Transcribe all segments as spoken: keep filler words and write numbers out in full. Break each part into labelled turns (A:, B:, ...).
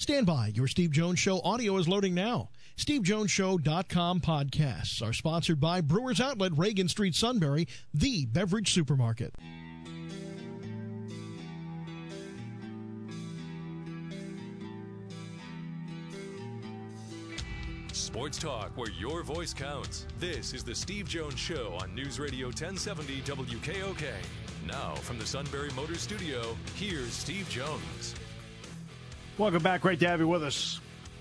A: Stand by. Your Steve Jones Show audio is loading now. Steve Jones Show dot com podcasts are sponsored by Brewers Outlet, Reagan Street, Sunbury, the beverage supermarket.
B: Sports talk where your voice counts. This is the Steve Jones Show on News Radio ten seventy W K O K. Now, from the Sunbury Motors Studio, here's Steve Jones.
C: Welcome back. Great to have you with us.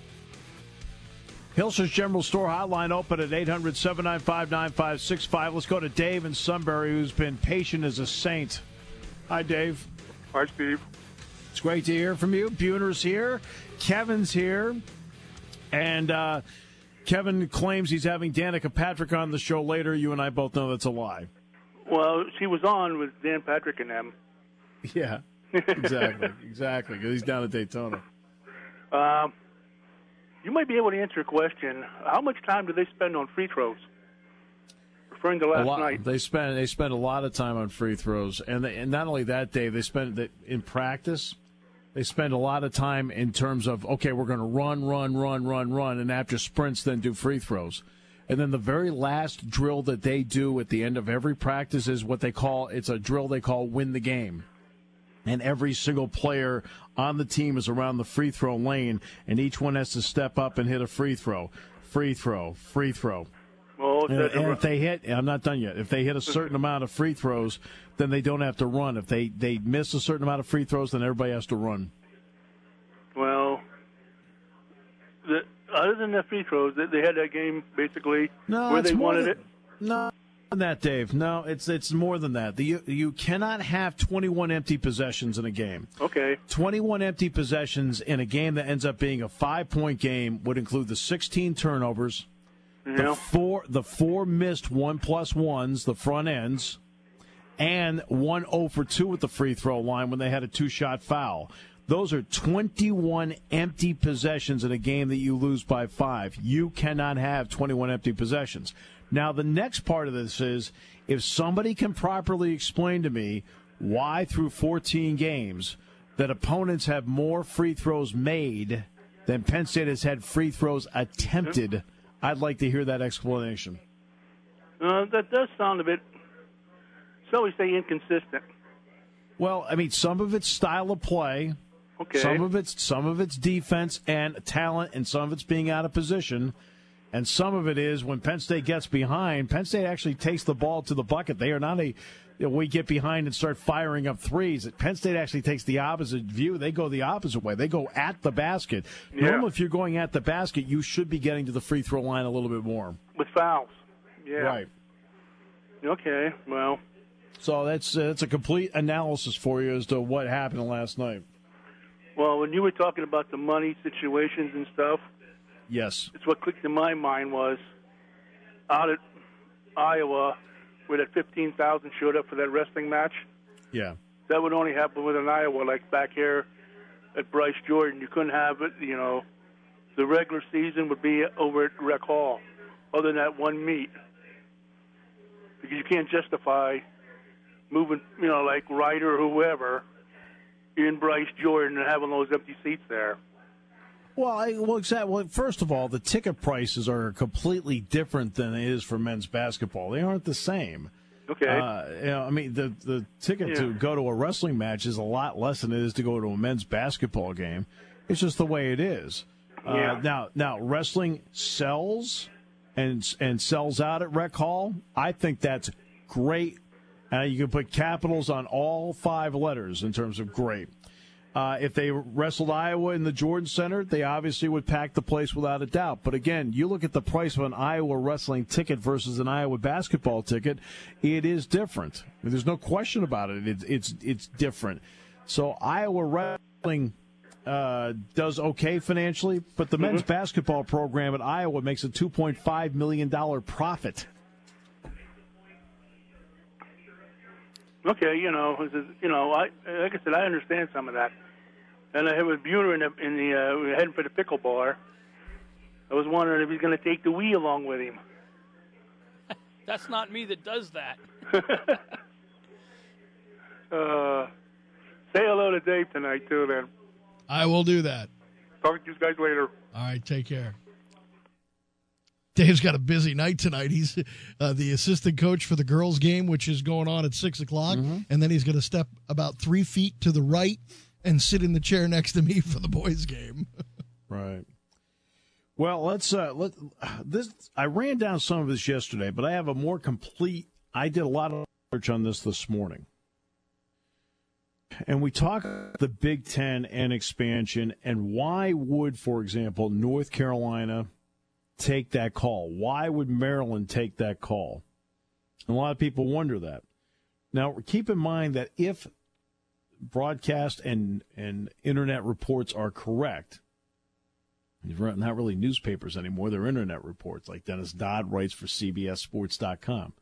C: Hilsa's General Store hotline open at eight hundred, seven nine five, nine five six five. Let's go to Dave in Sunbury, who's been patient as a saint. Hi, Dave.
D: Hi, Steve.
C: It's great to hear from you. Buhner's here. Kevin's here. And uh, Kevin claims he's having Danica Patrick on the show later. You and I both know that's a lie.
D: Well, she was on with Dan Patrick and them.
C: Yeah, exactly, exactly. Because he's down at Daytona.
D: Um, you might be able to answer a question. How much time do they spend on free throws? Referring to last
C: a lot,
D: night.
C: They spend they spend a lot of time on free throws, and, they, and not only that, Dave. They spend the, in practice. They spend a lot of time in terms of okay, we're going to run, run, run, run, run, and after sprints, then do free throws. And then the very last drill that they do at the end of every practice is what they call it's a drill they call win the game. And every single player on the team is around the free throw lane, and each one has to step up and hit a free throw, free throw, free throw.
D: Well,
C: and, and if they hit, I'm not done yet. If they hit a certain amount of free throws, then they don't have to run. If they, they miss a certain amount of free throws, then everybody has to run.
D: Well, the, other than the free throws, they, they had that game basically
C: no,
D: where they wanted
C: than,
D: it.
C: No. Than that, Dave. No, it's it's more than that. The, you, you cannot have twenty-one empty possessions in a game.
D: Okay.
C: twenty-one empty possessions in a game that ends up being a five-point game would include the sixteen turnovers,
D: yeah.
C: the four the four missed one plus ones, the front ends, and one zero for two at the free throw line when they had a two-shot foul. Those are twenty-one empty possessions in a game that you lose by five. You cannot have twenty-one empty possessions. Now, the next part of this is if somebody can properly explain to me why through fourteen games that opponents have more free throws made than Penn State has had free throws attempted, I'd like to hear that explanation.
D: Uh, that does sound a bit, shall we say, inconsistent.
C: Well, I mean, some of it's style of play.
D: Okay.
C: Some of it's some of it's defense and talent, and some of it's being out of position. And some of it is when Penn State gets behind, Penn State actually takes the ball to the bucket. They are not a, you know, we get behind and start firing up threes. Penn State actually takes the opposite view. They go the opposite way. They go at the basket.
D: Yeah.
C: Normally, if you're going at the basket, you should be getting to the free throw line a little bit more.
D: With fouls. Yeah.
C: Right.
D: Okay, well.
C: So that's, uh, that's a complete analysis for you as to what happened last night.
D: Well, when you were talking about the money situations and stuff,
C: yes,
D: it's what clicked in my mind was out at Iowa where that fifteen thousand showed up for that wrestling match.
C: Yeah.
D: That would only happen with an Iowa, like back here at Bryce Jordan. You couldn't have it, you know, the regular season would be over at Rec Hall other than that one meet. Because you can't justify moving, you know, like Ryder or whoever in Bryce Jordan and having those empty seats there.
C: Well, I, well, exactly. Well, first of all, the ticket prices are completely different than it is for men's basketball. They aren't the same.
D: Okay.
C: Uh, you know, I mean, the the ticket
D: yeah.
C: to go to a wrestling match is a lot less than it is to go to a men's basketball game. It's just the way it is.
D: Yeah.
C: Uh, now, now wrestling sells and and sells out at Rec Hall. I think that's great. Uh, you can put capitals on all five letters in terms of great. Uh, if they wrestled Iowa in the Jordan Center, they obviously would pack the place without a doubt. But again, you look at the price of an Iowa wrestling ticket versus an Iowa basketball ticket, it is different. There's no question about it. It's it's, it's different. So Iowa wrestling uh, does okay financially, but the mm-hmm. men's basketball program at Iowa makes a two point five million dollars profit.
D: Okay, you know, you know, I like I said, I understand some of that, and I have with Buhner in the, in the uh, we were heading for the pickle bar. I was wondering if he's going to take the Wii along with him.
E: That's not me that does that.
D: uh, say hello to Dave tonight too, then.
A: I will do that.
D: Talk to you guys later.
A: All right, take care. Dave's got a busy night tonight. He's uh, the assistant coach for the girls' game, which is going on at six o'clock, mm-hmm. and then he's going to step about three feet to the right and sit in the chair next to me for the boys' game.
C: Right. Well, let's uh, let this. I ran down some of this yesterday, but I have a more complete. I did a lot of research on this this morning, and we talk about the Big Ten and expansion, and why would, for example, North Carolina take that call? Why would Maryland take that call? And a lot of people wonder that. Now, keep in mind that if broadcast and and internet reports are correct. They're not really newspapers anymore. They're internet reports, like Dennis Dodd writes for C B S Sports dot com.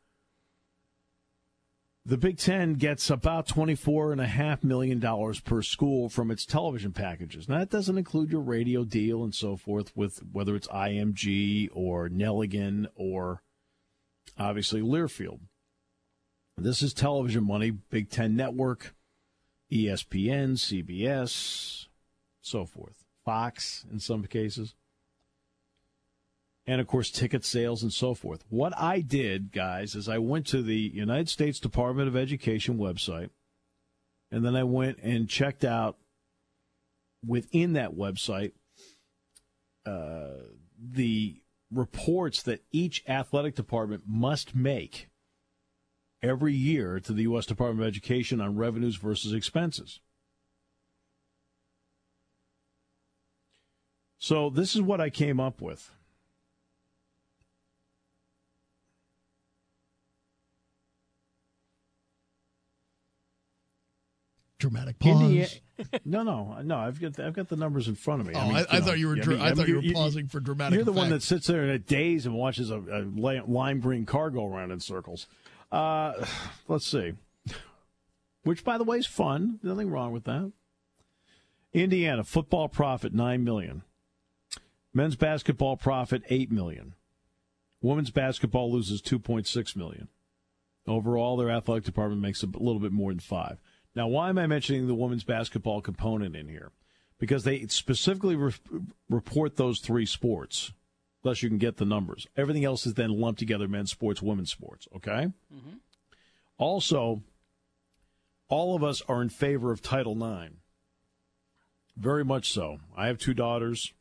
C: The Big Ten gets about twenty-four point five million dollars per school from its television packages. Now, that doesn't include your radio deal and so forth, with whether it's I M G or Nelligan or, obviously, Learfield. This is television money, Big Ten Network, E S P N, C B S, so forth. Fox in some cases. And, of course, ticket sales and so forth. What I did, guys, is I went to the United States Department of Education website, and then I went and checked out within that website uh, the reports that each athletic department must make every year to the U S Department of Education on revenues versus expenses. So this is what I came up with.
A: Dramatic pause.
C: Indiana, no, no, no. I've got the, I've got the numbers in front of me.
A: Oh,
C: I, mean,
A: I, I
C: know,
A: thought you were.
C: I,
A: Dra-
C: mean,
A: I thought
C: mean,
A: you were
C: you,
A: pausing for dramatic.
C: You're the
A: effect.
C: one that sits there in a daze and watches a, a lime green car go around in circles. Uh, let's see. Which, by the way, is fun. Nothing wrong with that. Indiana football profit nine million. Men's basketball profit eight million. Women's basketball loses two point six million. Overall, their athletic department makes a little bit more than five. Now, why am I mentioning the women's basketball component in here? Because they specifically re- report those three sports, thus you can get the numbers. Everything else is then lumped together: men's sports, women's sports. Okay. Mm-hmm. Also, all of us are in favor of Title nine. Very much so. I have two daughters,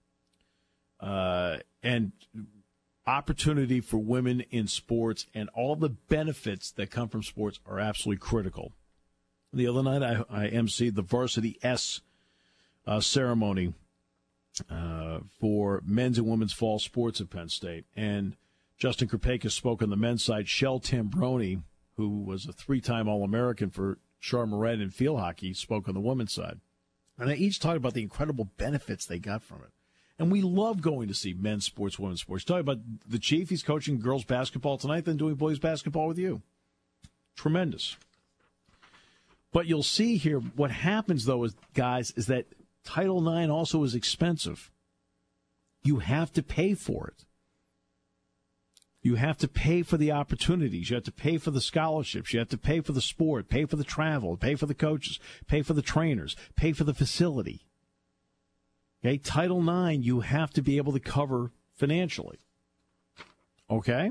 C: uh, and opportunity for women in sports and all the benefits that come from sports are absolutely critical. The other night, I, I emceed the Varsity S uh, ceremony uh, for men's and women's fall sports at Penn State. And Justin Krupakis spoke on the men's side. Shel Tambroni, who was a three-time All-American for Charmaret in field hockey, spoke on the women's side. And they each talked about the incredible benefits they got from it. And we love going to see men's sports, women's sports. Talking about the chief, he's coaching girls basketball tonight, then doing boys basketball with you. Tremendous. But you'll see here what happens, though, is, guys, is that Title nine also is expensive. You have to pay for it. You have to pay for the opportunities. You have to pay for the scholarships. You have to pay for the sport, pay for the travel, pay for the coaches, pay for the trainers, pay for the facility. Okay, Title nine, you have to be able to cover financially. Okay?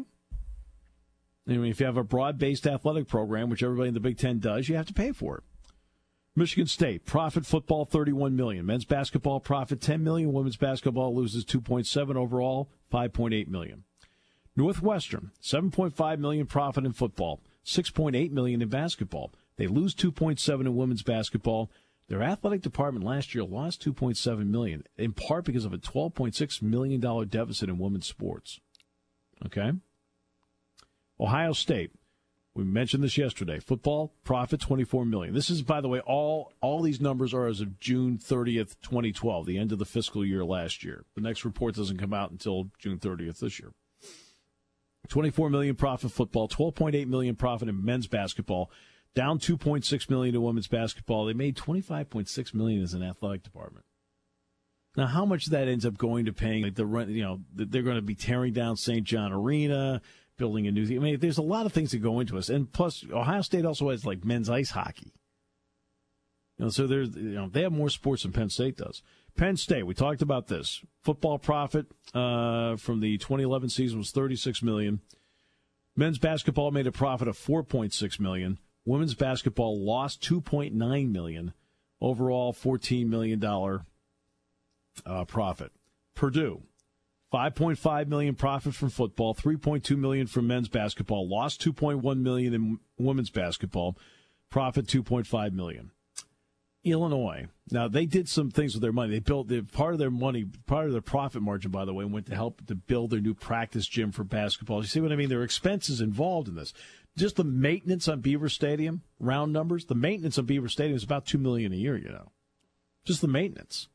C: I mean, if you have a broad-based athletic program, which everybody in the Big Ten does, you have to pay for it. Michigan State, profit football thirty-one million dollars. Men's basketball profit ten million dollars. Women's basketball loses two point seven overall, five point eight million dollars. Northwestern, seven point five million dollars profit in football, six point eight million dollars in basketball. They lose two point seven in women's basketball. Their athletic department last year lost two point seven million dollars, in part because of a twelve point six million dollars deficit in women's sports. Okay? Ohio State, we mentioned this yesterday. Football, profit twenty-four million dollars. This is, by the way, all all these numbers are as of June thirtieth, twenty twelve, the end of the fiscal year last year. The next report doesn't come out until June thirtieth this year. twenty-four million dollars profit football, twelve point eight million dollars profit in men's basketball, down two point six million dollars in women's basketball. They made twenty-five point six million dollars as an athletic department. Now, how much of that ends up going to paying like the rent? You know, they're going to be tearing down Saint John Arena, building a new. I mean, there's a lot of things that go into us, and plus, Ohio State also has like men's ice hockey. You know, so there's, you know, they have more sports than Penn State does. Penn State, we talked about this. Football profit uh, from the twenty eleven season was thirty-six million dollars. Men's basketball made a profit of four point six million dollars. Women's basketball lost two point nine million dollars. Overall, fourteen million dollars uh, profit. Purdue, five point five million dollars profit from football, three point two million dollars from men's basketball, lost two point one million dollars in women's basketball, profit two point five million dollars. Illinois. Now, they did some things with their money. They built the, part of their money, part of their profit margin, by the way, went to help to build their new practice gym for basketball. You see what I mean? There are expenses involved in this. Just the maintenance on Beaver Stadium, round numbers, the maintenance on Beaver Stadium is about two million dollars a year, you know. Just the maintenance.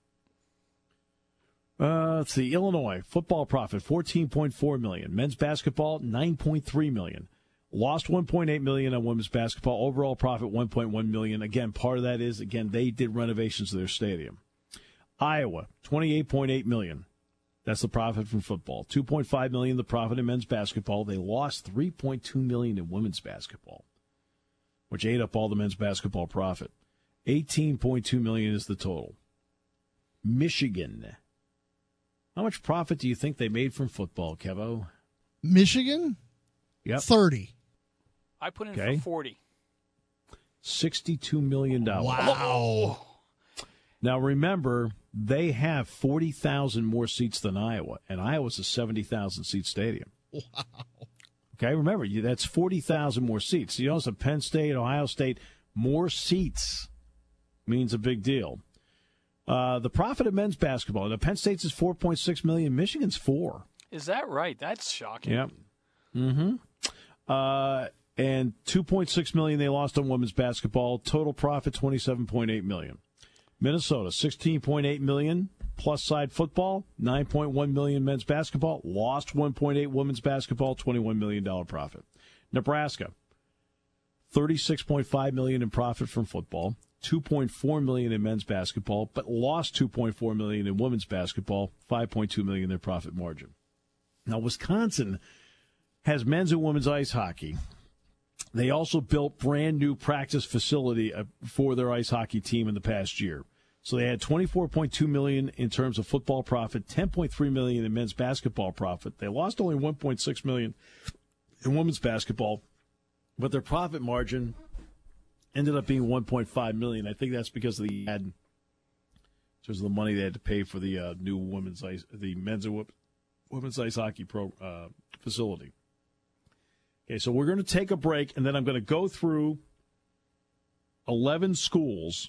C: Uh, let's see. Illinois, football profit, fourteen point four million dollars. Men's basketball, nine point three million dollars. Lost one point eight million dollars on women's basketball. Overall profit, one point one million dollars. Again, part of that is, again, they did renovations to their stadium. Iowa, twenty-eight point eight million dollars. That's the profit from football. two point five million dollars the profit in men's basketball. They lost three point two million dollars in women's basketball, which ate up all the men's basketball profit. eighteen point two million dollars is the total. Michigan. How much profit do you think they made from football, Kevo?
A: Michigan?
C: Yep.
A: thirty.
E: I put in
C: Okay.
E: for forty.
C: sixty-two million dollars.
A: Wow.
C: Now, remember, they have forty thousand more seats than Iowa, and Iowa's a seventy thousand seat stadium.
A: Wow.
C: Okay, remember, you, that's forty thousand more seats. You know, so Penn State, Ohio State, more seats means a big deal. Uh, the profit of men's basketball, now Penn State's is four point six million dollars, Michigan's four.
E: Is that right? That's shocking.
C: Yep. Mm-hmm. Uh, and two point six million dollars they lost on women's basketball. Total profit, twenty-seven point eight million dollars. Minnesota, sixteen point eight million dollars. Plus side football, nine point one million dollars men's basketball. Lost one point eight women's basketball, twenty-one million dollars profit. Nebraska, thirty-six point five million dollars in profit from football, two point four million dollars in men's basketball, but lost two point four million dollars in women's basketball, five point two million dollars in their profit margin. Now, Wisconsin has men's and women's ice hockey. They also built brand new practice facility for their ice hockey team in the past year. So they had twenty-four point two million dollars in terms of football profit, ten point three million dollars in men's basketball profit. They lost only one point six million dollars in women's basketball, but their profit margin ended up being one point five million dollars. I think that's because of the ad, in terms of the money they had to pay for the uh, new women's ice, the men's and women's ice hockey pro uh, facility. Okay, so we're going to take a break, and then I'm going to go through eleven schools,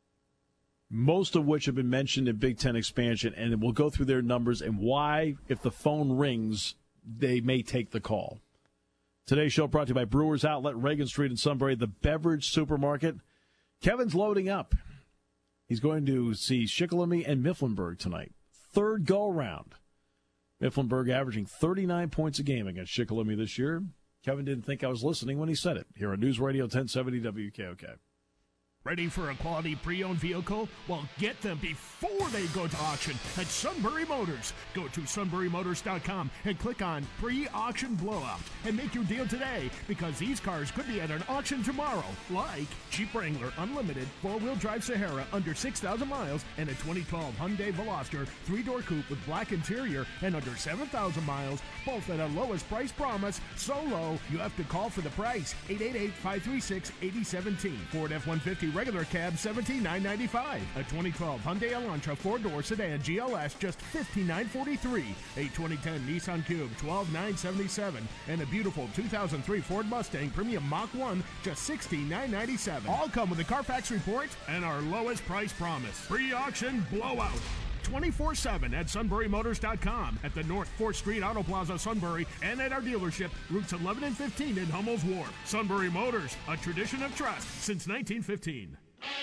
C: most of which have been mentioned in Big Ten expansion, and then we'll go through their numbers and why, if the phone rings, they may take the call. Today's show brought to you by Brewers Outlet, Reagan Street in Sunbury, the beverage supermarket. Kevin's loading up. He's going to see Shikellamy and Mifflinburg tonight. Third go-around. Mifflinburg averaging thirty-nine points a game against Shikellamy this year. Kevin didn't think I was listening when he said it. Here on News Radio ten seventy W K O K.
F: Ready for a quality pre-owned vehicle? Well, get them before they go to auction at Sunbury Motors. Go to sunbury motors dot com and click on Pre-Auction Blowout and make your deal today, because these cars could be at an auction tomorrow, like Jeep Wrangler Unlimited four-wheel drive Sahara under six thousand miles and a twenty twelve Hyundai Veloster three-door coupe with black interior and under seven thousand miles, both at our lowest price promise, so low you have to call for the price. eight eight eight, five three six, eight zero one seven. Ford F one fifty regular cab seventeen thousand nine hundred ninety-five dollars. A twenty twelve Hyundai Elantra four-door sedan G L S just fifteen thousand nine hundred forty-three dollars. A twenty ten Nissan Cube twelve thousand nine hundred seventy-seven dollars. And a beautiful two thousand three Ford Mustang Premium Mach one just sixteen thousand nine hundred ninety-seven dollars. All come with a Carfax report and our lowest price promise. Pre-auction blowout. twenty-four seven at sunbury motors dot com, at the North fourth Street Auto Plaza, Sunbury, and at our dealership, routes eleven and fifteen in Hummel's Wharf. Sunbury Motors, a tradition of trust since nineteen fifteen.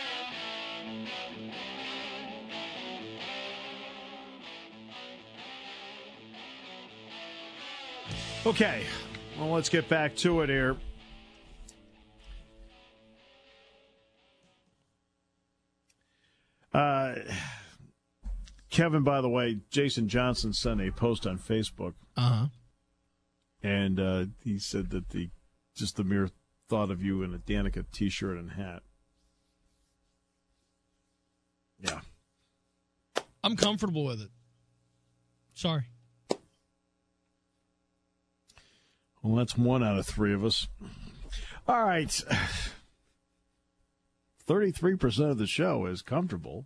C: Okay, well, let's get back to it here. Uh, Kevin, by the way, Jason Johnson sent a post on Facebook.
A: Uh-huh.
C: And uh, he said that the just the mere thought of you in a Danica T-shirt and hat. Yeah.
A: I'm comfortable with it. Sorry.
C: Well, that's one out of three of us. All right. thirty-three percent of the show is comfortable.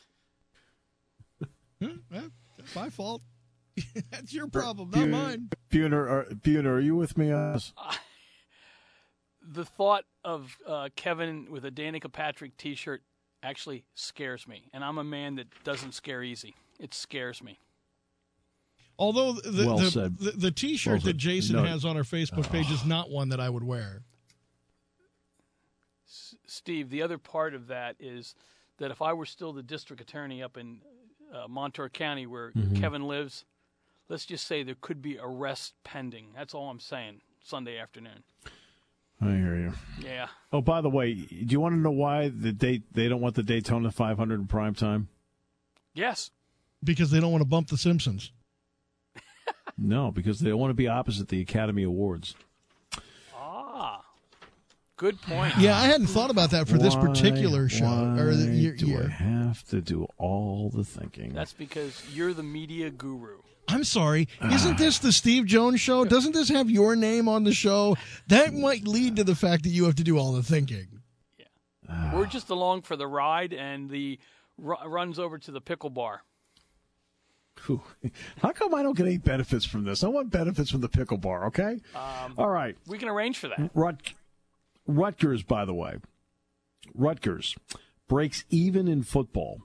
A: That's my fault. That's your problem, not mine.
C: Buhner, are, Buhner, are you with me on this?
E: Uh, the thought of uh, Kevin with a Danica Patrick T-shirt actually scares me, and I'm a man that doesn't scare easy. It scares me.
A: Although the
C: well
A: the,
C: said.
A: the, the T-shirt
C: well
A: that Jason
C: no.
A: has on our Facebook page
C: oh.
A: is not one that I would wear.
E: S- Steve, the other part of that is that if I were still the district attorney up in uh, Montour County where
C: mm-hmm.
E: Kevin lives, let's just say there could be arrest pending. That's all I'm saying, Sunday afternoon.
C: I hear you.
E: Yeah.
C: Oh, by the way, do you want to know why the date they don't want the Daytona five hundred in prime time?
E: Yes.
A: Because they don't want to bump The Simpsons.
C: No, because they don't want to be opposite the Academy Awards.
E: Ah. Good point.
A: Yeah, I hadn't thought about that for
C: why,
A: this particular show.
C: Why
A: or the year,
C: do
A: year.
C: I have to do all the thinking?
E: That's because you're the media guru.
A: I'm sorry. Isn't this the Steve Jones show? Doesn't this have your name on the show? That might lead to the fact that you have to do all the thinking.
E: Yeah. We're just along for the ride, and the r- runs over to the pickle bar.
C: Whew. How come I don't get any benefits from this? I want benefits from the pickle bar, okay?
E: Um,
C: all right.
E: We can arrange for that.
C: Rut- Rutgers, by the way. Rutgers breaks even in football.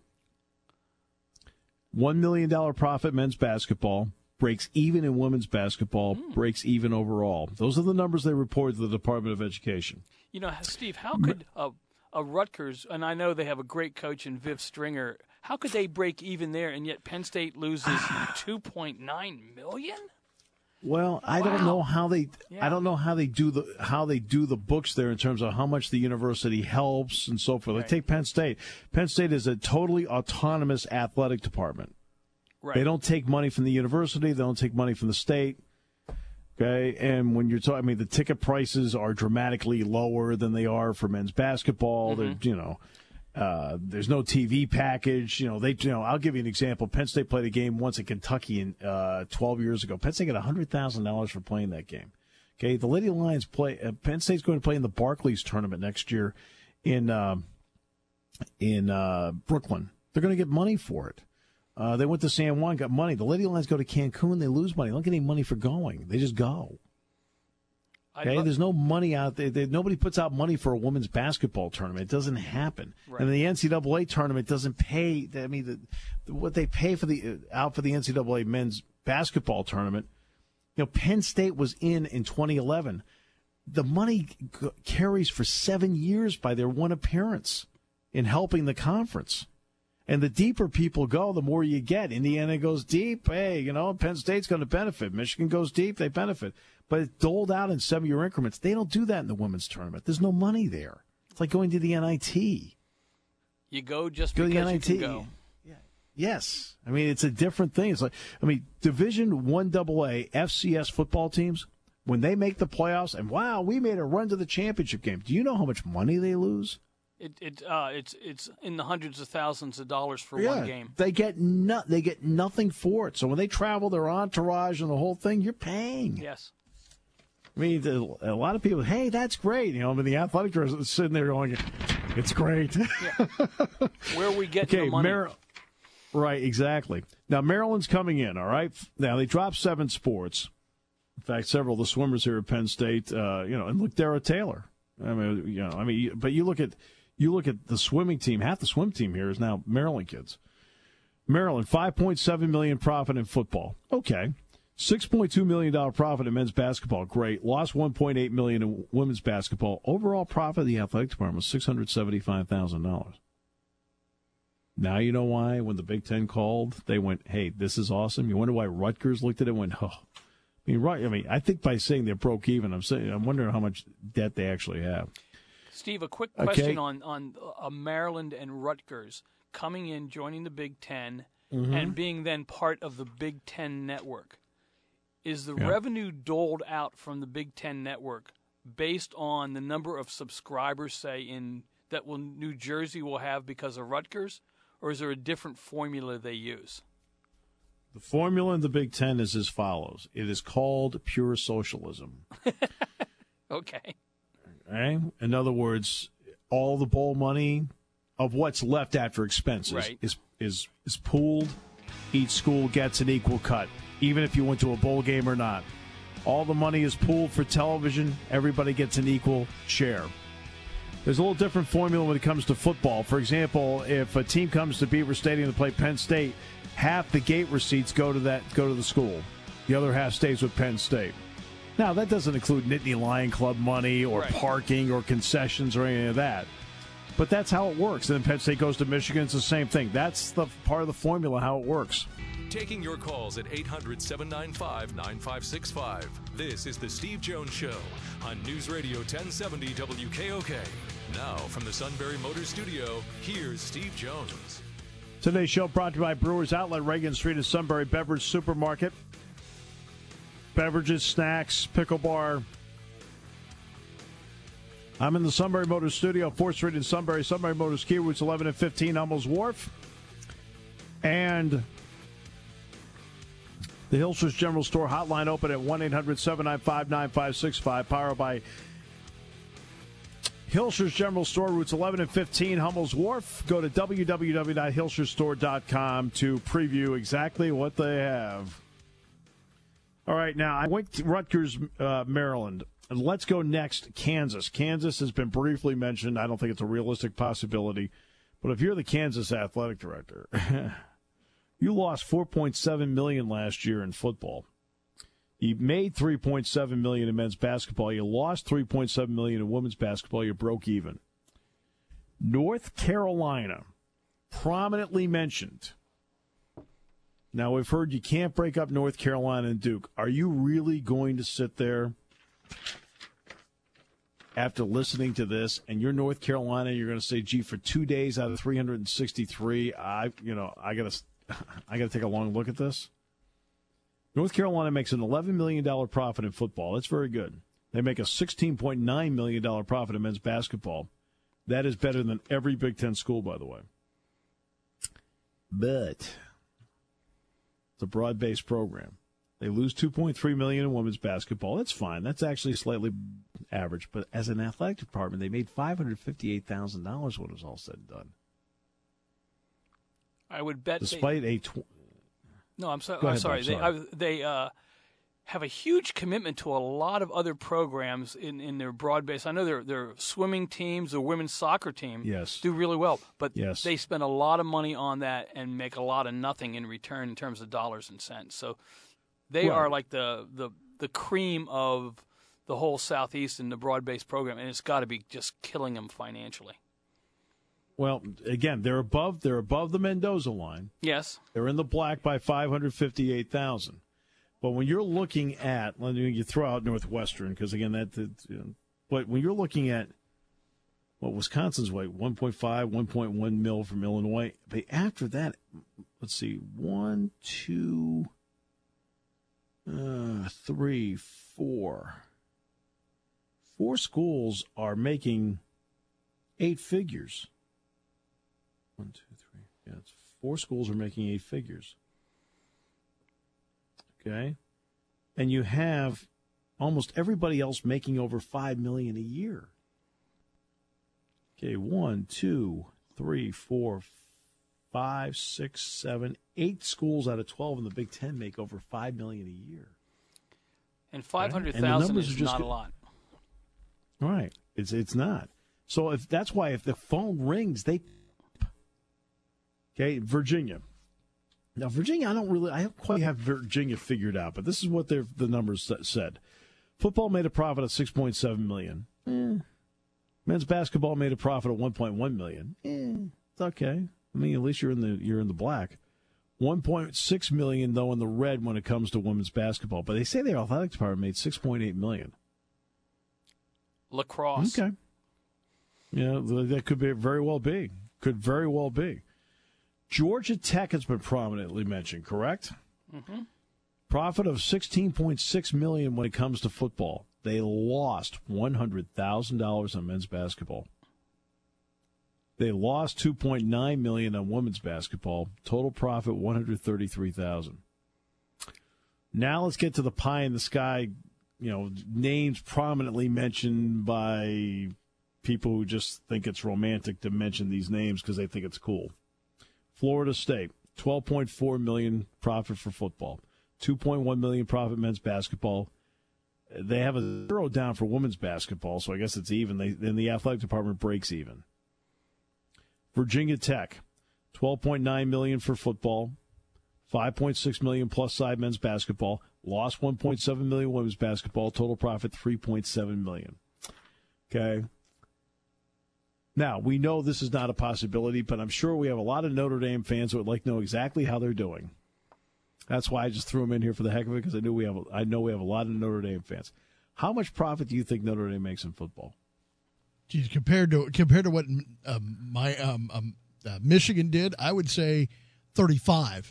C: one million dollars profit men's basketball, breaks even in women's basketball, mm. breaks even overall. Those are the numbers they reported to the Department of Education.
E: You know, Steve, how could a, a Rutgers, and I know they have a great coach in Viv Stringer, how could they break even there and yet Penn State loses two point nine million dollars?
C: Well, I
E: wow.
C: don't know how they
E: yeah.
C: I don't know how they do the how they do the books there in terms of how much the university helps and so forth. Like
E: right.
C: take Penn State. Penn State is a totally autonomous athletic department.
E: Right.
C: They don't take money from the university. They don't take money from the state. Okay, and when you're talking, I mean, the ticket prices are dramatically lower than they are for men's basketball.
E: Mm-hmm.
C: They're, you know, uh, there's no T V package. You know, they, you know, I'll give you an example. Penn State played a game once in Kentucky in uh, twelve years ago. Penn State got one hundred thousand dollars for playing that game. Okay, the Lady Lions play. Uh, Penn State's going to play in the Barclays tournament next year in uh, in uh, Brooklyn. They're going to get money for it. Uh, they went to San Juan, got money. The Lady Lions go to Cancun, they lose money. They don't get any money for going. They just go. Okay, there's no money out there. They, nobody puts out money for a women's basketball tournament. It doesn't happen. Right. And the N C double A tournament doesn't pay. I mean, the, what they pay for the out for the N C double A men's basketball tournament. You know, Penn State was in in twenty eleven. The money g- carries for seven years by their one appearance in helping the conference. And the deeper people go, the more you get. Indiana goes deep. Hey, you know, Penn State's going to benefit. Michigan goes deep. They benefit. But it's doled out in seven-year increments. They don't do that in the women's tournament. There's no money there. It's like going to the N I T.
E: You go just
C: go
E: because
C: to the N I T.
E: You can go.
C: Yeah. Yes. I mean, it's a different thing. It's like, I mean, Division One double A F C S football teams, when they make the playoffs, and wow, we made a run to the championship game. Do you know how much money they lose?
E: It it uh it's it's in the hundreds of thousands of dollars for
C: yeah,
E: one game.
C: They get no, they get nothing for it. So when they travel, their entourage and the whole thing, you're paying.
E: Yes.
C: I mean, a lot of people, hey, that's great. You know, I mean, the athletic director is sitting there going, it's great.
E: Yeah. Where are we getting
C: okay,
E: the money?
C: Mar- right, exactly. Now, Maryland's coming in, all right? Now, they dropped seven sports. In fact, several of the swimmers here at Penn State, uh, you know, and look, Dara Taylor. I mean, you know, I mean, but you look at you look at the swimming team. Half the swim team here is now Maryland kids. Maryland, five point seven million dollars profit in football. Okay. six point two million dollars profit in men's basketball. Great. Lost one point eight million dollars in women's basketball. Overall profit of the athletic department was six hundred seventy-five thousand dollars. Now you know why when the Big Ten called, they went, hey, this is awesome. You wonder why Rutgers looked at it and went, oh. I mean, right. I mean, I think by saying they're broke even, I'm saying I'm wondering how much debt they actually have.
E: Steve, a quick question
C: okay.
E: on on uh, Maryland and Rutgers coming in, joining the Big Ten,
C: mm-hmm.
E: and being then part of the Big Ten network. Is the
C: yeah.
E: revenue doled out from the Big Ten network based on the number of subscribers, say, in that will New Jersey will have because of Rutgers, or is there a different formula they use?
C: The formula in the Big Ten is as follows. It is called pure socialism.
E: Okay.
C: Okay? In other words, all the bowl money of what's left after expenses
E: right.
C: is, is, is pooled. Each school gets an equal cut, even if you went to a bowl game or not. All the money is pooled for television. Everybody gets an equal share. There's a little different formula when it comes to football. For example, if a team comes to Beaver Stadium to play Penn State, half the gate receipts go to that go to the school. The other half stays with Penn State. Now, that doesn't include Nittany Lion Club money or
E: right. parking
C: or concessions or any of that. But that's how it works. And then Penn State goes to Michigan. It's the same thing. That's the part of the formula, how it works.
B: Taking your calls at eight hundred, seven nine five, nine five six five. This is the Steve Jones Show on News Radio ten seventy W K O K. Now, from the Sunbury Motors Studio, here's Steve Jones.
C: Today's show brought to you by Brewers Outlet, Reagan Street at Sunbury Beverage Supermarket. Beverages, snacks, pickle bar. I'm in the Sunbury Motors Studio, fourth Street in Sunbury. Sunbury Motors, Key Routes eleven and fifteen, Hummels Wharf. And the Hilshers General Store hotline open at one eight hundred, seven nine five, nine five six five. Powered by Hilshers General Store, routes eleven and fifteen, Hummels Wharf. Go to w w w dot hilshers store dot com to preview exactly what they have. All right, now I went to Rutgers, uh, Maryland. And let's go next, Kansas. Kansas has been briefly mentioned. I don't think it's a realistic possibility. But if you're the Kansas athletic director, you lost four point seven million dollars last year in football. You made three point seven million dollars in men's basketball. You lost three point seven million dollars in women's basketball. You broke even. North Carolina, prominently mentioned. Now, we've heard you can't break up North Carolina and Duke. Are you really going to sit there after listening to this, and you're North Carolina, you're going to say, gee, for two days out of three hundred sixty-three, I, you know, I got to, I got to take a long look at this. North Carolina makes an eleven million dollars profit in football. That's very good. They make a sixteen point nine million dollars profit in men's basketball. That is better than every Big Ten school, by the way. But it's a broad-based program. They lose two point three million dollars in women's basketball. That's fine. That's actually slightly average. But as an athletic department, they made five hundred fifty-eight thousand dollars when it was all said and done.
E: I would bet.
C: Despite
E: they,
C: a. Tw-
E: no, I'm, so,
C: ahead,
E: I'm sorry.
C: Bob,
E: They,
C: sorry.
E: I, they uh, have a huge commitment to a lot of other programs in, in their broad base. I know their their swimming teams, their women's soccer team,
C: yes.
E: do really well. But
C: yes.
E: they spend a lot of money on that and make a lot of nothing in return in terms of dollars and cents. So they
C: right.
E: are like the, the, the cream of the whole Southeast in the broad-based program, and it's got to be just killing them financially.
C: Well, again, they're above they're above the Mendoza line.
E: Yes.
C: They're in the black by five hundred fifty-eight thousand. But when you're looking at, let me you throw out Northwestern because again that, that you know, but when you're looking at what well, Wisconsin's way one point five, one point one mil from Illinois, but after that, let's see, one, two, uh, three, four, four schools are making eight figures. One, two, three. Yeah, it's four schools are making eight figures. Okay? And you have almost everybody else making over five million dollars a year. Okay, one, two, three, four, five, six, seven, eight schools out of twelve in the Big Ten make over five million dollars a year.
E: And five hundred thousand is not
C: good.
E: a lot.
C: Right. It's it's not. So if that's why if the phone rings, they Okay, Virginia. Now, Virginia, I don't really, I don't quite have Virginia figured out, but this is what the numbers said. Football made a profit of six point seven million dollars. Eh. Men's basketball made a profit of one point one million dollars. Eh, it's okay. I mean, at least you're in the you're in the black. one point six million dollars, though, in the red when it comes to women's basketball. But they say their athletic department made six point eight million
E: dollars. Lacrosse.
C: Okay. Yeah, that could be very well be. Could very well be. Georgia Tech has been prominently mentioned, correct?
E: Mm-hmm.
C: Profit of sixteen point six million dollars when it comes to football. They lost one hundred thousand dollars on men's basketball. They lost two point nine million dollars on women's basketball. Total profit one hundred thirty-three thousand dollars. Now let's get to the pie in the sky, you know, names prominently mentioned by people who just think it's romantic to mention these names because they think it's cool. Florida State, twelve point four million dollars profit for football, two point one million dollars profit men's basketball. They have a zero down for women's basketball, so I guess it's even. They, then the athletic department breaks even. Virginia Tech, twelve point nine million dollars for football, five point six million dollars plus side men's basketball, lost one point seven million dollars women's basketball, total profit three point seven million dollars. Okay. Now, we know this is not a possibility, but I'm sure we have a lot of Notre Dame fans who would like to know exactly how they're doing. That's why I just threw them in here for the heck of it, because I knew we have. A, I know we have a lot of Notre Dame fans. How much profit do you think Notre Dame makes in football?
A: Geez, compared to compared to what um, my um, um, uh, Michigan did, I would say thirty-five.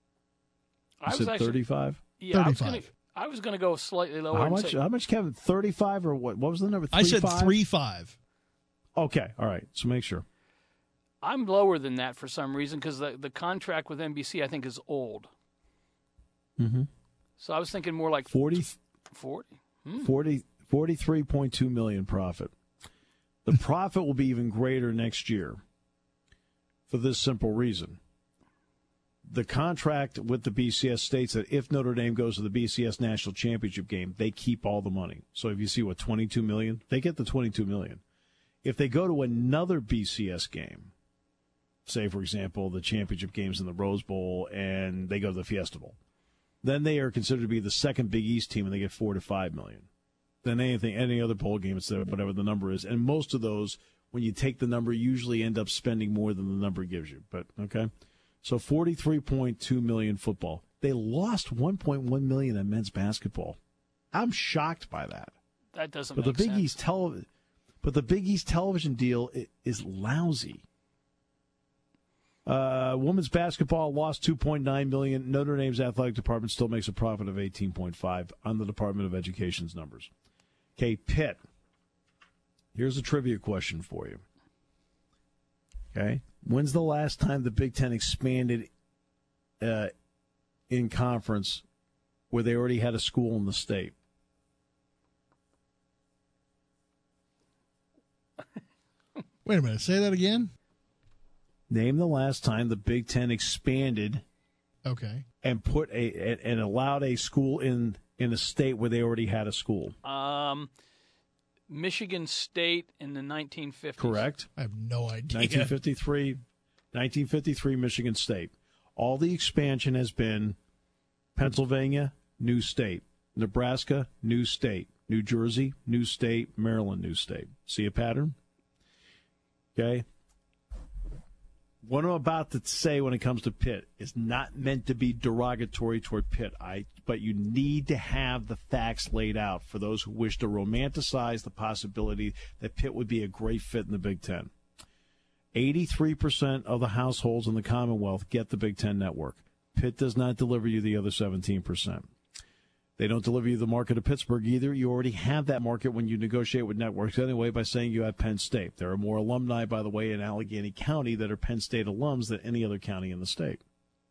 C: You said thirty-five?
E: Yeah,
A: thirty-five.
E: I was going to go slightly lower.
C: How
E: and
C: much?
E: say,
C: How much, Kevin? Thirty-five or what? What was the number? Three,
A: I said
C: five?
A: three five.
C: Okay, all right. So make sure.
E: I'm lower than that for some reason because the the contract with N B C I think is old.
C: Mm-hmm.
E: So I was thinking more like
C: forty.
E: forty. Hmm.
C: forty forty-three point two million dollars profit. The profit will be even greater next year for this simple reason. The contract with the B C S states that if Notre Dame goes to the B C S National Championship game, they keep all the money. So if you see, what, twenty-two million dollars, they get the twenty-two million dollars. If they go to another B C S game, say, for example, the championship games in the Rose Bowl, and they go to the Fiesta Bowl, then they are considered to be the second Big East team, and they get four to five million dollars. Than anything, any other bowl game, it's whatever the number is. And most of those, when you take the number, usually end up spending more than the number gives you. But, okay. So forty-three point two million dollars football. They lost one point one million dollars on men's basketball. I'm shocked by that.
E: That doesn't
C: but
E: make
C: the Big
E: sense.
C: East tele- But the Big East television deal is lousy. Uh, women's basketball lost two point nine million dollars. Notre Dame's athletic department still makes a profit of eighteen point five on the Department of Education's numbers. Okay, Pitt. Here's a trivia question for you. Okay, when's the last time the Big Ten expanded uh, in conference where they already had a school in the state?
A: Wait a minute. Say that again.
C: Name the last time the Big Ten expanded.
A: Okay.
C: And put a and allowed a school in in a state where they already had a school.
E: Um, Michigan State in the nineteen fifties.
C: Correct.
A: I have no idea.
C: nineteen fifty-three, nineteen fifty-three Michigan State. All the expansion has been Pennsylvania, new state. Nebraska, new state. New Jersey, new state. Maryland, new state. See a pattern? Okay. What I'm about to say when it comes to Pitt is not meant to be derogatory toward Pitt, I, but you need to have the facts laid out for those who wish to romanticize the possibility that Pitt would be a great fit in the Big Ten. eighty-three percent of the households in the Commonwealth get the Big Ten network. Pitt does not deliver you the other seventeen percent. They don't deliver you the market of Pittsburgh either. You already have that market when you negotiate with networks anyway by saying you have Penn State. There are more alumni, by the way, in Allegheny County that are Penn State alums than any other county in the state.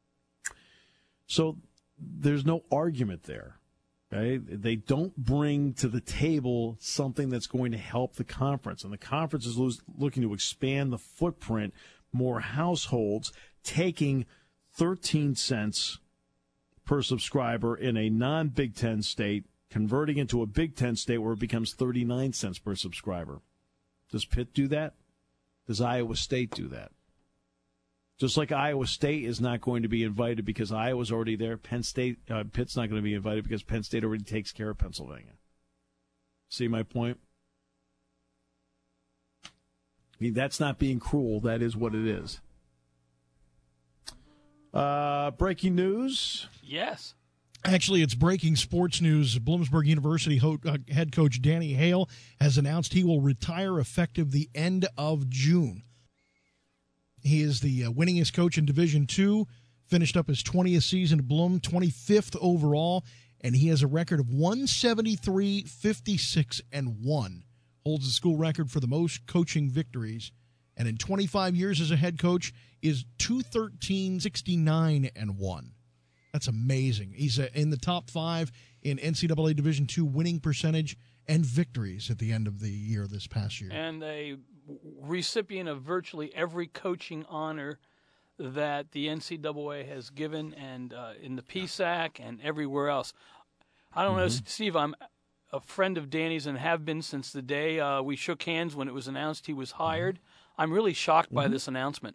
C: So there's no argument there. Okay? They don't bring to the table something that's going to help the conference. And the conference is lo- looking to expand the footprint, more households, taking thirteen cents per subscriber in a non-Big Ten state, converting into a Big Ten state where it becomes thirty-nine cents per subscriber. Does Pitt do that? Does Iowa State do that? Just like Iowa State is not going to be invited because Iowa's already there, Penn State, uh, Pitt's not going to be invited because Penn State already takes care of Pennsylvania. See my point? I mean, that's not being cruel. That is what it is. Uh, breaking news.
E: Yes.
A: Actually, it's breaking sports news. Bloomsburg University ho- uh, head coach Danny Hale has announced he will retire effective the end of June. He is the uh, winningest coach in Division Two, finished up his twentieth season at Bloom, twenty-fifth overall, and he has a record of one seventy-three, fifty-six, and one. Holds the school record for the most coaching victories and in twenty-five years as a head coach is two thirteen, sixty-nine, and one. That's amazing. He's uh, in the top five in N C double A Division two winning percentage and victories at the end of the year this past year.
E: And a recipient of virtually every coaching honor that the N C double A has given, and uh, in the P S A C and everywhere else. I don't mm-hmm. know, Steve, I'm a friend of Danny's and have been since the day uh, we shook hands when it was announced he was hired. Mm-hmm. I'm really shocked by mm-hmm. this announcement.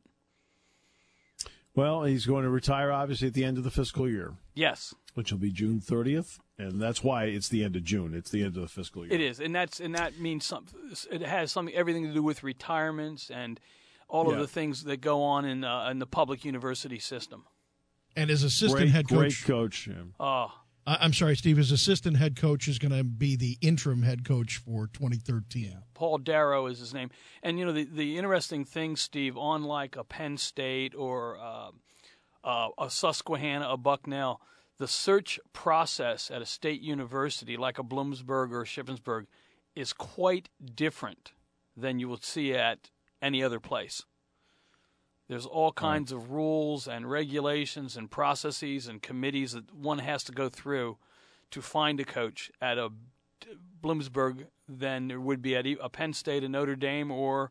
C: Well, he's going to retire, obviously, at the end of the fiscal year.
E: Yes.
C: Which will be June thirtieth, and that's why it's the end of June. It's the end of the fiscal year.
E: It is, and that's and that means something. It has something, everything to do with retirements and all yeah. of the things that go on in uh, in the public university system.
A: And his assistant
C: great,
A: head coach,
C: great coach. Yeah.
E: Oh,
A: I, I'm sorry, Steve. His assistant head coach is going to be the interim head coach for twenty thirteen.
E: Yeah. Paul Darrow is his name. And you know the the interesting thing, Steve, on like a Penn State or uh, uh, a Susquehanna, a Bucknell, the search process at a state university like a Bloomsburg or a Shippensburg is quite different than you will see at any other place. There's all kinds of rules and regulations and processes and committees that one has to go through to find a coach at a Bloomsburg than there would be at a Penn State, a Notre Dame, or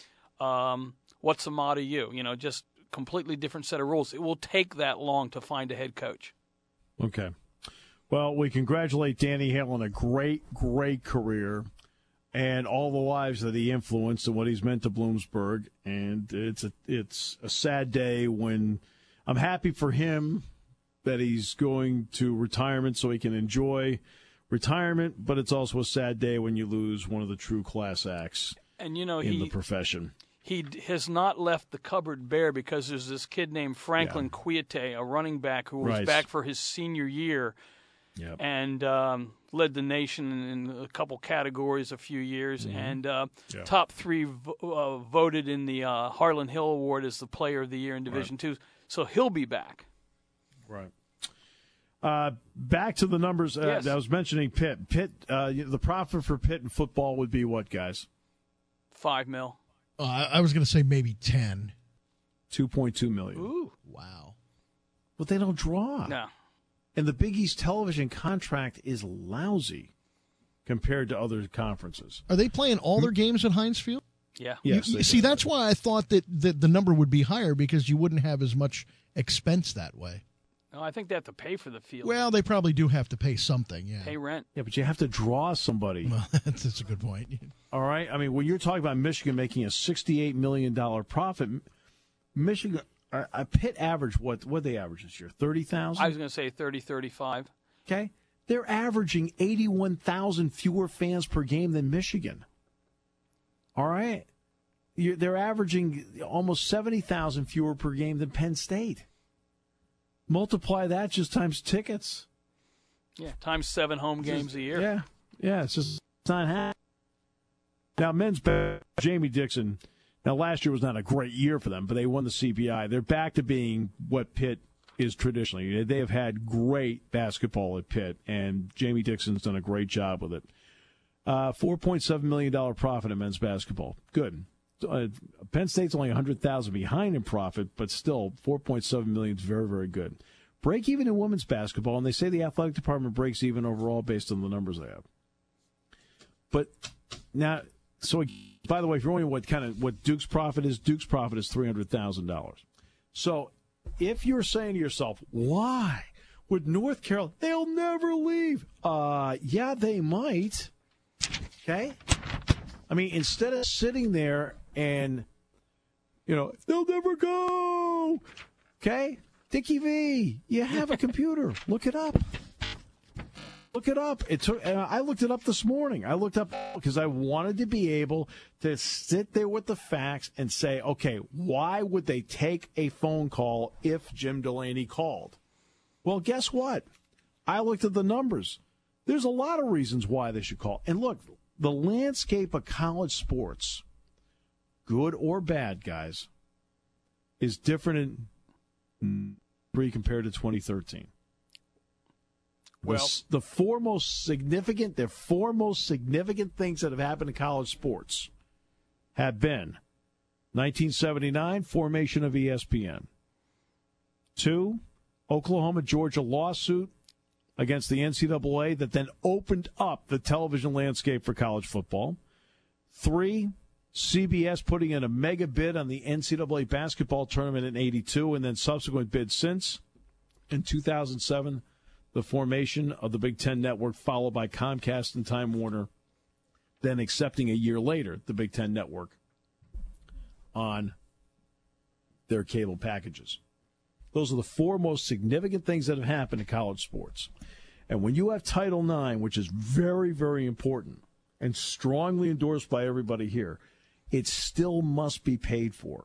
E: um, what's the motto U? You know, just completely different set of rules. It will take that long to find a head coach.
C: Okay. Well, we congratulate Danny Hale on a great, great career and all the lives that he influenced and what he's meant to Bloomsburg. And it's a, it's a sad day when I'm happy for him that he's going to retirement so he can enjoy retirement, but it's also a sad day when you lose one of the true class acts
E: and, you know,
C: in
E: he,
C: the profession.
E: He has not left the cupboard bare because there's this kid named Franklin yeah. Kouyaté, a running back who was
C: right.
E: back for his senior year
C: yep.
E: and um, led the nation in a couple categories a few years, mm-hmm. and uh, yeah. top three vo- uh, voted in the uh, Harlan Hill Award as the Player of the Year in Division right. Two. So he'll be back.
C: Right. Uh, back to the numbers. Uh,
E: yes.
C: I was mentioning Pitt. Pitt. Uh, the profit for Pitt in football would be what, guys?
E: Five mil.
A: Uh, I was going to say maybe ten.
C: two point two million dollars.
E: Ooh.
A: Wow.
C: But they don't draw.
E: No.
C: And the Big East television contract is lousy compared to other conferences.
A: Are they playing all their games at Heinz Field?
E: Yeah.
C: Yes.
A: You, you see, that's why I thought that, that the number would be higher, because you wouldn't have as much expense that way.
E: No, I think they have to pay for the field.
A: Well, they probably do have to pay something, yeah.
E: Pay rent.
C: Yeah, but you have to draw somebody.
A: Well, that's, that's a good point.
C: All right? I mean, when you're talking about Michigan making a sixty-eight million dollars profit, Michigan, uh, a Pitt average, what what they average this year? thirty thousand?
E: I was going to say thirty, thirty-five.
C: Okay. They're averaging eighty-one thousand fewer fans per game than Michigan. All right? You're, they're averaging almost seventy thousand fewer per game than Penn State. Multiply that just times tickets.
E: Yeah, times seven home games
C: just,
E: a year.
C: Yeah, yeah, it's just it's not happening. Now, men's basketball, Jamie Dixon, now last year was not a great year for them, but they won the C B I. They're back to being what Pitt is traditionally. They have had great basketball at Pitt, and Jamie Dixon's done a great job with it. Uh, four point seven million dollars profit in men's basketball. Good. Uh, Penn State's only one hundred thousand dollars behind in profit, but still four point seven million dollars is very, very good. Break even in women's basketball, and they say the athletic department breaks even overall based on the numbers they have. But now, so by the way, if you're wondering what kind of what Duke's profit is, Duke's profit is three hundred thousand dollars. So if you're saying to yourself, why would North Carolina, they'll never leave? Uh, yeah, they might. Okay? I mean, instead of sitting there and, you know, they'll never go. Okay? Dickie V, you have a computer. Look it up. Look it up. It took, and I looked it up this morning. I looked up because I wanted to be able to sit there with the facts and say, okay, why would they take a phone call if Jim Delaney called? Well, guess what? I looked at the numbers. There's a lot of reasons why they should call. And look, the landscape of college sports, good or bad, guys, is different in pre compared to twenty thirteen. Well, the, the four most significant, the four most significant things that have happened in college sports have been nineteen seventy-nine, formation of E S P N. Two, Oklahoma-Georgia lawsuit against the N C double A that then opened up the television landscape for college football. Three, C B S putting in a mega bid on the N C double A basketball tournament in eighty-two, and then subsequent bids since. In two thousand seven, the formation of the Big Ten Network, followed by Comcast and Time Warner, then accepting a year later the Big Ten Network on their cable packages. Those are the four most significant things that have happened in college sports. And when you have Title nine, which is very, very important and strongly endorsed by everybody here, it still must be paid for.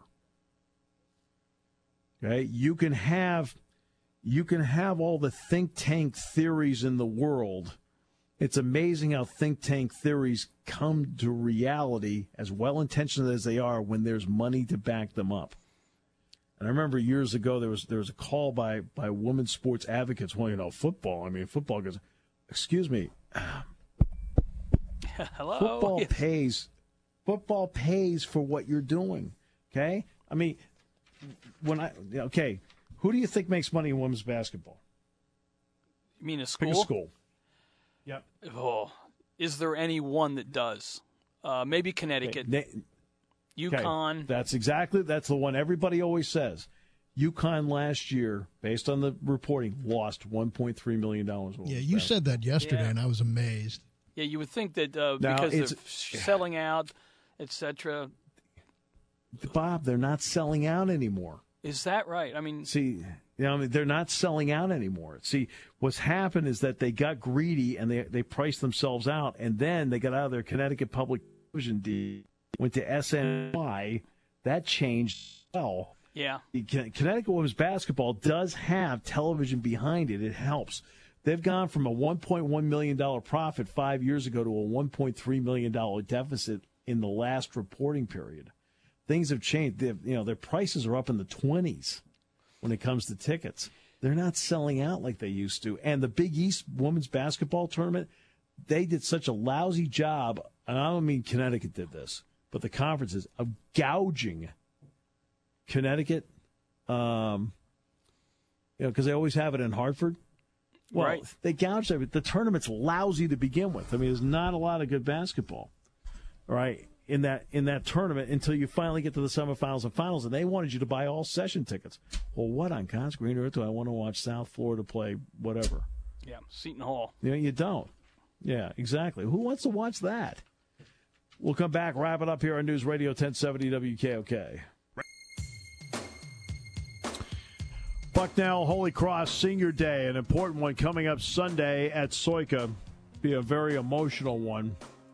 C: Okay? You can have you can have all the think tank theories in the world. It's amazing how think tank theories come to reality, as well-intentioned as they are, when there's money to back them up. And I remember years ago there was there was a call by, by women's sports advocates. Well, you know, football. I mean, football goes, excuse me.
E: Hello.
C: Football
E: Yes.
C: pays. Football pays for what you're doing. Okay. I mean, when I okay, who do you think makes money in women's basketball?
E: You mean a school?
C: Pick a school. Yep.
E: Oh, is there any one that does? Uh, maybe Connecticut.
C: Okay.
E: UConn.
C: Okay. That's exactly, that's the one everybody always says. UConn last year, based on the reporting, lost one point three million dollars.
A: Yeah, you said that yesterday,
E: Yeah.
A: and I was amazed.
E: Yeah, you would think that uh,
C: Now,
E: because
C: it's-
E: of selling out, et cetera.
C: Bob, they're not selling out anymore.
E: Is that right? I mean,
C: See, you know, I mean, they're not selling out anymore. See, what's happened is that they got greedy and they they priced themselves out, and then they got out of their Connecticut Public Television deal, went to S N Y. That changed well.
E: yeah.
C: Connecticut women's basketball does have television behind it. It helps. They've gone from a one point one million dollars profit five years ago to a one point three million dollars deficit in the last reporting period. Things have changed. They've, you know, their prices are up in the twenties when it comes to tickets. They're not selling out like they used to. And the Big East women's basketball tournament, they did such a lousy job, and I don't mean Connecticut did this, but the conferences, of gouging Connecticut, um, you know, because they always have it in Hartford. Well,
E: Right.
C: they gouged everything. The tournament's lousy to begin with. I mean, there's not a lot of good basketball, all right, in that in that tournament until you finally get to the semifinals and finals, and they wanted you to buy all session tickets. Well, what on God's green earth do I want to watch South Florida play whatever?
E: Yeah, Seton Hall.
C: You know, you don't. Yeah, exactly. Who wants to watch that? We'll come back, wrap it up here on News Radio ten seventy W K O K. Bucknell Holy Cross Senior Day, an important one coming up Sunday at Soika. Be a very emotional one.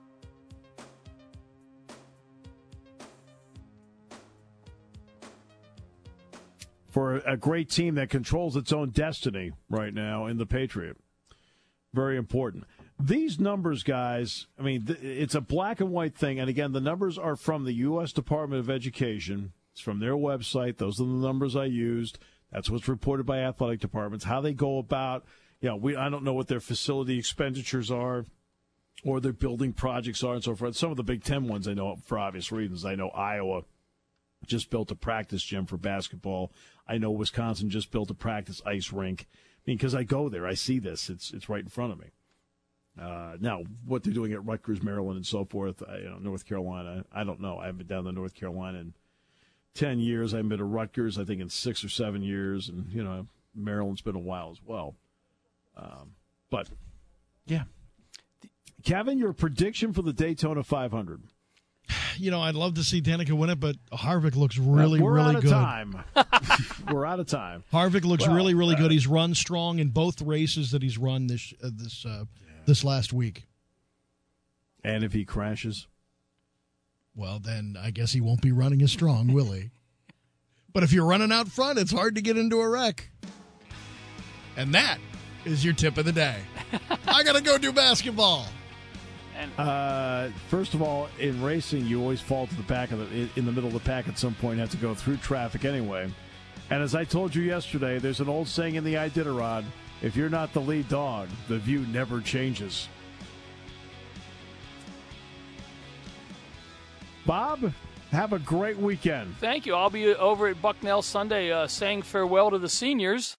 C: For a great team that controls its own destiny right now in the Patriot. Very important. These numbers, guys, I mean, th- it's a black and white thing. And again, the numbers are from the U S Department of Education. It's from their website. Those are the numbers I used. That's what's reported by athletic departments. How they go about, you know, we I don't know what their facility expenditures are or their building projects are and so forth. Some of the Big Ten ones I know for obvious reasons. I know Iowa just built a practice gym for basketball. I know Wisconsin just built a practice ice rink. I mean, because I go there, I see this. It's it's right in front of me. Uh, now, what they're doing at Rutgers, Maryland, and so forth, I, you know, North Carolina, I don't know. I haven't been down to North Carolina in ten years. I haven't been to Rutgers, I think, in six or seven years. And, you know, Maryland's been a while as well. Um, but, yeah. Kevin, your prediction for the Daytona five hundred.
A: You know, I'd love to see Danica win it, but Harvick looks really,
C: We're
A: really
C: out of
A: good.
C: time. We're out of time.
A: Harvick looks
C: Well,
A: really, really
C: uh,
A: good. He's run strong in both races that he's run this uh, this uh, this last week.
C: And if he crashes?
A: Well, then I guess he won't be running as strong, will he? But if you're running out front, it's hard to get into a wreck. And that is your tip of the day. I got to go do basketball.
C: Uh, first of all, in racing, you always fall to the back of the in the middle of the pack at some point. Have to go through traffic anyway. And as I told you yesterday, there's an old saying in the Iditarod: if you're not the lead dog, the view never changes. Bob, Have a great weekend.
E: Thank you. I'll be over at Bucknell Sunday uh, saying farewell to the seniors.